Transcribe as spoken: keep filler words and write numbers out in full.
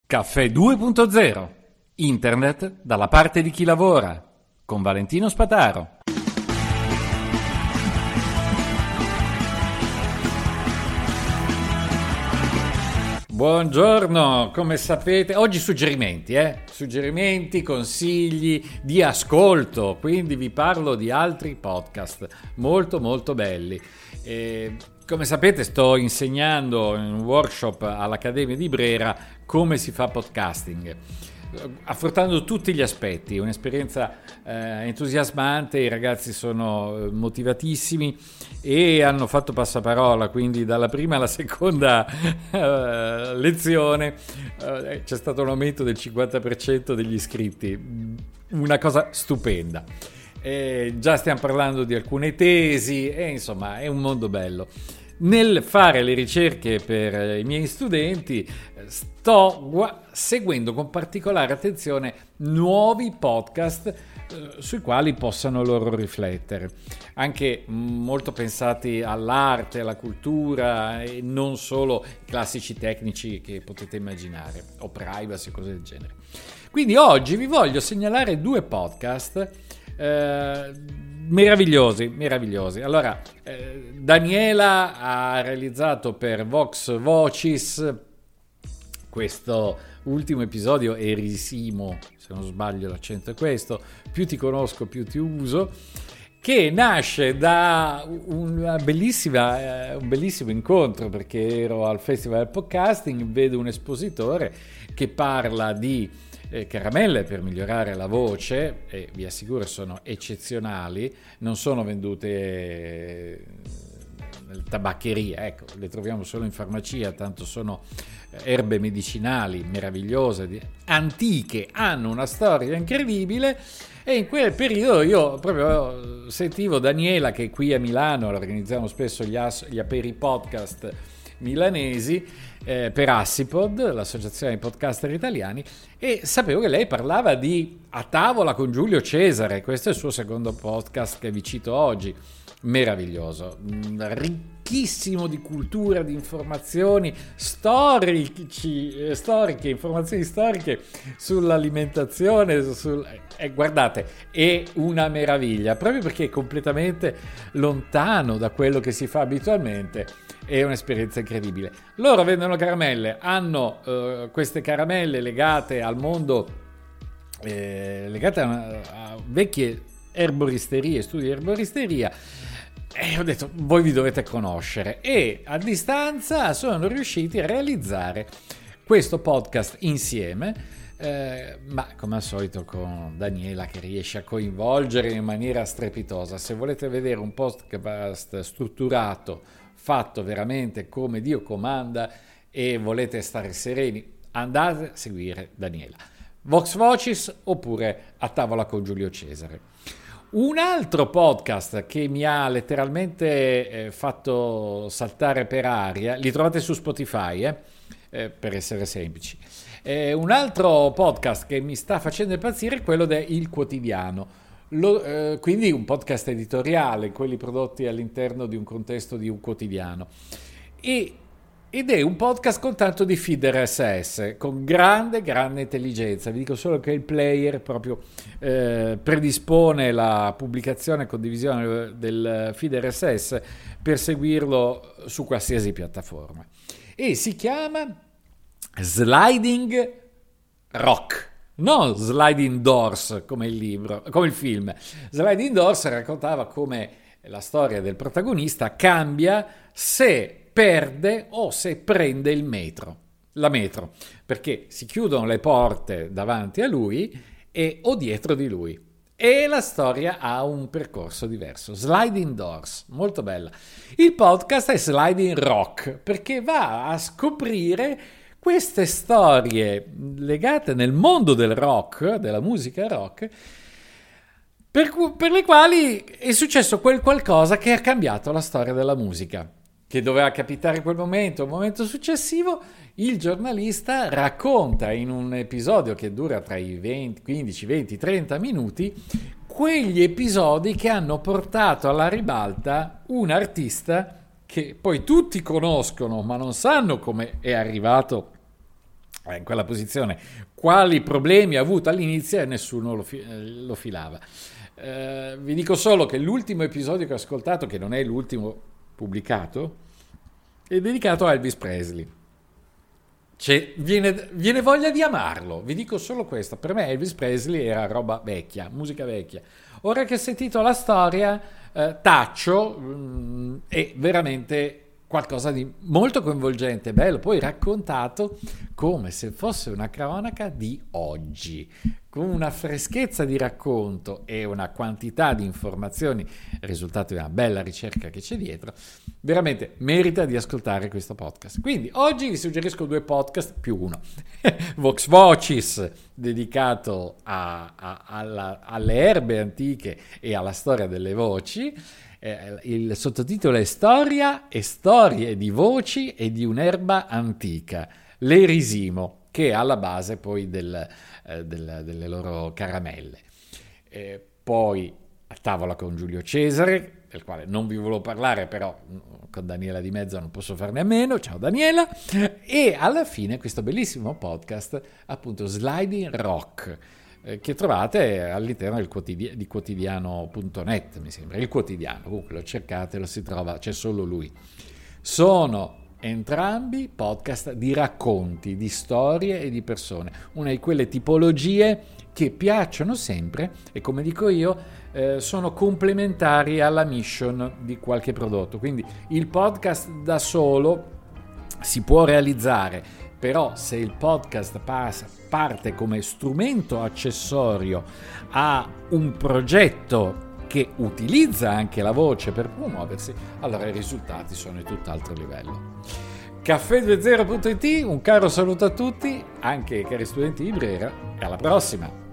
Caffè due punto zero. Internet dalla parte di chi lavora. Con Valentino Spataro. Buongiorno, come sapete, oggi suggerimenti, eh? Suggerimenti, consigli di ascolto, quindi vi parlo di altri podcast molto molto belli. E, come sapete, sto insegnando in un workshop all'Accademia di Brera come si fa podcasting, affrontando tutti gli aspetti. Un'esperienza eh, entusiasmante, i ragazzi sono motivatissimi e hanno fatto passaparola, quindi dalla prima alla seconda eh, lezione eh, c'è stato un aumento del cinquanta per cento degli iscritti, una cosa stupenda. Eh, già stiamo parlando di alcune tesi e insomma è un mondo bello. Nel fare le ricerche per i miei studenti sto gu- seguendo con particolare attenzione nuovi podcast eh, sui quali possano loro riflettere, anche molto pensati all'arte, alla cultura e non solo i classici tecnici che potete immaginare, o privacy, cose del genere. Quindi oggi vi voglio segnalare due podcast eh, meravigliosi, meravigliosi. Allora, eh, Daniela ha realizzato per Vox Vocis questo ultimo episodio, Erisimo, se non sbaglio l'accento è questo, più ti conosco più ti uso, che nasce da una bellissima, eh, un bellissimo incontro, perché ero al Festival del Podcasting, vedo un espositore che parla di Eh, caramelle per migliorare la voce, e vi assicuro sono eccezionali, non sono vendute eh, nelle tabaccherie, ecco, le troviamo solo in farmacia, tanto sono erbe medicinali meravigliose, antiche, hanno una storia incredibile. E in quel periodo io proprio sentivo Daniela, che qui a Milano organizziamo spesso gli, as- gli Aperi Podcast milanesi eh, per Assipod, l'associazione dei podcaster italiani, e sapevo che lei parlava di A tavola con Giulio Cesare. Questo è il suo secondo podcast che vi cito oggi, meraviglioso, ricchissimo di cultura, di informazioni storici, eh, storiche, informazioni storiche sull'alimentazione, sul... Eh, guardate, è una meraviglia, proprio perché è completamente lontano da quello che si fa abitualmente. È un'esperienza incredibile. Loro vendono caramelle, hanno eh, queste caramelle legate al mondo, eh, legate a, a vecchie erboristerie, studi di erboristeria, e ho detto, voi vi dovete conoscere, e a distanza sono riusciti a realizzare questo podcast insieme. Eh, ma come al solito con Daniela che riesce a coinvolgere in maniera strepitosa. Se volete vedere un podcast strutturato, fatto veramente come Dio comanda, e volete stare sereni, andate a seguire Daniela. Vox Vocis oppure A tavola con Giulio Cesare. Un altro podcast che mi ha letteralmente eh, fatto saltare per aria, li trovate su Spotify, eh, eh, per essere semplici. Eh, un altro podcast che mi sta facendo impazzire è quello del Il Quotidiano. Lo, eh, quindi un podcast editoriale, quelli prodotti all'interno di un contesto di un quotidiano, e, ed è un podcast con tanto di feed R S S, con grande grande intelligenza. Vi dico solo che il player proprio eh, predispone la pubblicazione e condivisione del feed R S S per seguirlo su qualsiasi piattaforma, e si chiama Sliding Rock. Non Sliding Doors come il libro, come il film. Sliding Doors raccontava come la storia del protagonista cambia se perde o se prende il metro, la metro, perché si chiudono le porte davanti a lui e o dietro di lui, e la storia ha un percorso diverso. Sliding Doors, molto bella. Il podcast è Sliding Rock, perché va a scoprire queste storie legate nel mondo del rock, della musica rock, per, cu- per le quali è successo quel qualcosa che ha cambiato la storia della musica, che doveva capitare in quel momento, un momento successivo. Il giornalista racconta in un episodio che dura tra i venti, quindici, venti, trenta minuti quegli episodi che hanno portato alla ribalta un artista che poi tutti conoscono ma non sanno come è arrivato in quella posizione, quali problemi ha avuto all'inizio e nessuno lo, fi- lo filava. Eh, vi dico solo che l'ultimo episodio che ho ascoltato, che non è l'ultimo pubblicato, è dedicato a Elvis Presley. C'è, viene, viene voglia di amarlo, vi dico solo questo. Per me Elvis Presley era roba vecchia, musica vecchia. Ora che ho sentito la storia, eh, taccio, mh, è veramente qualcosa di molto coinvolgente, bello, poi raccontato come se fosse una cronaca di oggi, con una freschezza di racconto e una quantità di informazioni, risultato di una bella ricerca che c'è dietro. Veramente merita di ascoltare questo podcast. Quindi oggi vi suggerisco due podcast più uno. Vox Vocis, dedicato a, a, alla, alle erbe antiche e alla storia delle voci. Eh, il sottotitolo è Storia e storie di voci e di un'erba antica, l'erisimo, che è alla base poi del, eh, del, delle loro caramelle. Eh, poi a tavola con Giulio Cesare, del quale non vi volevo parlare, però con Daniela di mezzo non posso farne a meno. Ciao Daniela. E alla fine questo bellissimo podcast, appunto Sliding Rock, eh, che trovate all'interno del quotidi- di quotidiano punto net, mi sembra, il quotidiano, comunque lo cercate, lo si trova, c'è solo lui. Sono entrambi podcast di racconti, di storie e di persone, una di quelle tipologie che piacciono sempre e, come dico io, eh, sono complementari alla mission di qualche prodotto. Quindi il podcast da solo si può realizzare, però se il podcast passa, parte come strumento accessorio a un progetto che utilizza anche la voce per promuoversi, allora i risultati sono di tutt'altro livello. caffè due zero punto it, un caro saluto a tutti, anche ai cari studenti di Brera, e alla prossima!